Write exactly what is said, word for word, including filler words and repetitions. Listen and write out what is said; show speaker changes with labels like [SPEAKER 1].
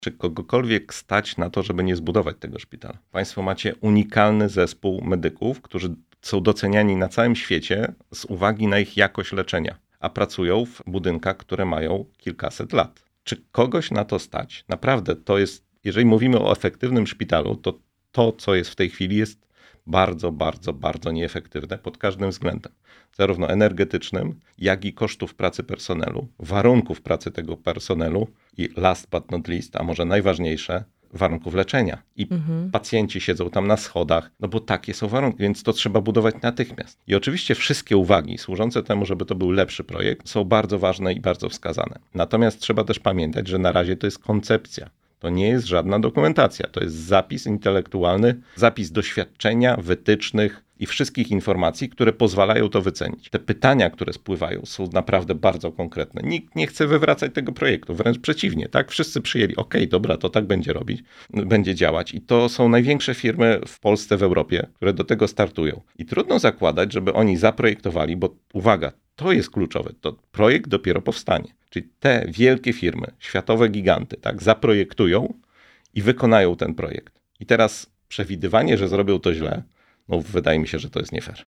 [SPEAKER 1] Czy kogokolwiek stać na to, żeby nie zbudować tego szpitala? Państwo macie unikalny zespół medyków, którzy są doceniani na całym świecie z uwagi na ich jakość leczenia, a pracują w budynkach, które mają kilkaset lat. Czy kogoś na to stać? Naprawdę to jest, jeżeli mówimy o efektywnym szpitalu, to to, co jest w tej chwili, jest bardzo, bardzo, bardzo nieefektywne pod każdym względem. Zarówno energetycznym, jak i kosztów pracy personelu, warunków pracy tego personelu i last but not least, a może najważniejsze, warunków leczenia. I mhm. pacjenci siedzą tam na schodach, no bo takie są warunki, więc to trzeba budować natychmiast. I oczywiście wszystkie uwagi służące temu, żeby to był lepszy projekt, są bardzo ważne i bardzo wskazane. Natomiast trzeba też pamiętać, że na razie to jest koncepcja. To nie jest żadna dokumentacja, to jest zapis intelektualny, zapis doświadczenia, wytycznych i wszystkich informacji, które pozwalają to wycenić. Te pytania, które spływają, są naprawdę bardzo konkretne. Nikt nie chce wywracać tego projektu, wręcz przeciwnie, tak? Wszyscy przyjęli, okej, dobra, to tak będzie robić, będzie działać. I to są największe firmy w Polsce, w Europie, które do tego startują. I trudno zakładać, żeby oni zaprojektowali, bo uwaga, to jest kluczowe, to projekt dopiero powstanie. Czyli te wielkie firmy, światowe giganty, tak, zaprojektują i wykonają ten projekt. I teraz przewidywanie, że zrobią to źle, no wydaje mi się, że to jest nie fair.